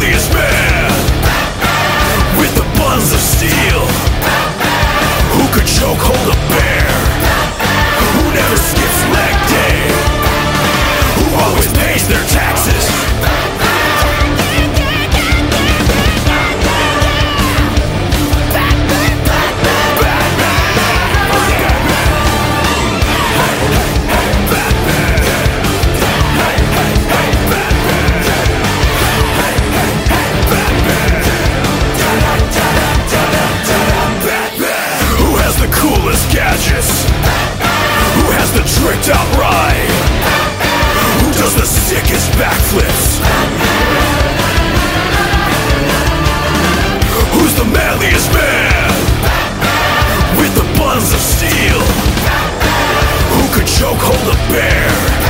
manliest man with the buns of steel? Who could choke hold a bear? Who never skips leg day? Who always pays their taxes? Gadgets? Who has the tricked out ride? Who does the sickest backflips? Who's the manliest man with the buns of steel? Who could choke hold a bear?